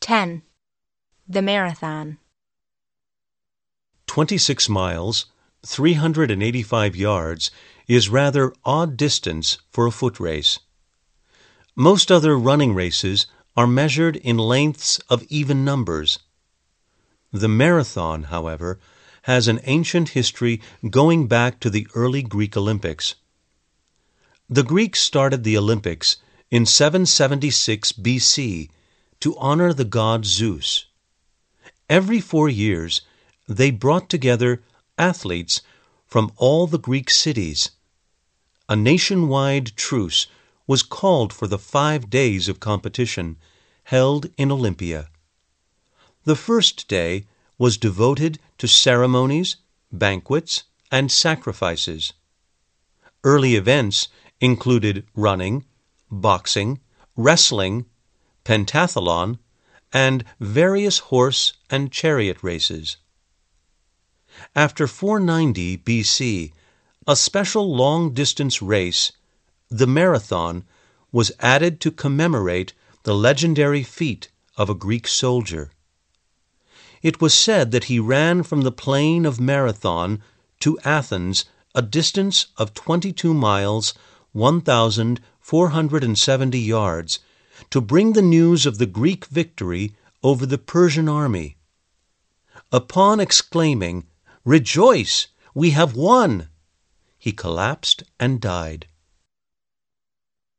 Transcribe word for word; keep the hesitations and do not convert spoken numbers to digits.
ten. The Marathon. twenty-six miles, three hundred eighty-five yards, is rather odd distance for a foot race. Most other running races are measured in lengths of even numbers. The marathon, however, has an ancient history going back to the early Greek Olympics. The Greeks started the Olympics in seven seventy-six B C to honor the god Zeus. Every four years, they brought together athletes from all the Greek cities. A nationwide truce was called for the five days of competition held in Olympia. The first day was devoted to ceremonies, banquets, and sacrifices. Early events included running, boxing, wrestling, pentathlon, and various horse and chariot races. After four ninety B C, a special long-distance race, the marathon, was added to commemorate the legendary feat of a Greek soldier. It was said that he ran from the plain of Marathon to Athens a distance of twenty-two miles, one thousand four hundred seventy yards, to bring the news of the Greek victory over the Persian army. Upon exclaiming, "Rejoice! We have won!" he collapsed and died.